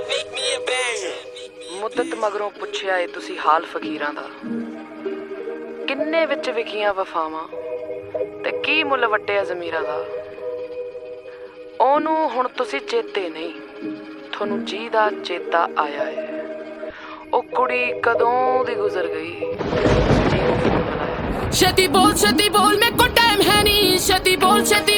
ਮੁੱਦਤ ਮਗਰੋਂ ਪੁੱਛਿਆ ਏ ਤੁਸੀਂ ਹਾਲ ਫਕੀਰਾਂ ਦਾ, ਕਿੰਨੇ ਵਿੱਚ ਵਿਕੀਆਂ ਵਫਾਵਾਂ ਤੇ ਕੀ ਮੁੱਲ ਵੱਟਿਆ ਜ਼ਮੀਰਾਂ ਦਾ। ਉਹਨੂੰ ਹੁਣ ਤੁਸੀਂ ਚੇਤੇ ਨਹੀਂ, ਤੁਹਾਨੂੰ ਜੀ ਦਾ ਚੇਤਾ ਆਇਆ ਏ। ਉਹ ਕੁੜੀ ਕਦੋਂ ਦੀ ਗੁਜ਼ਰ ਗਈ, ਛੇਤੀ ਬੋਲ ਮੇਰੇ ਕੋ ਟਾਈਮ ਹੈ ਨਹੀਂ, ਛੇਤੀ ਬੋਲ ਛੇਤੀ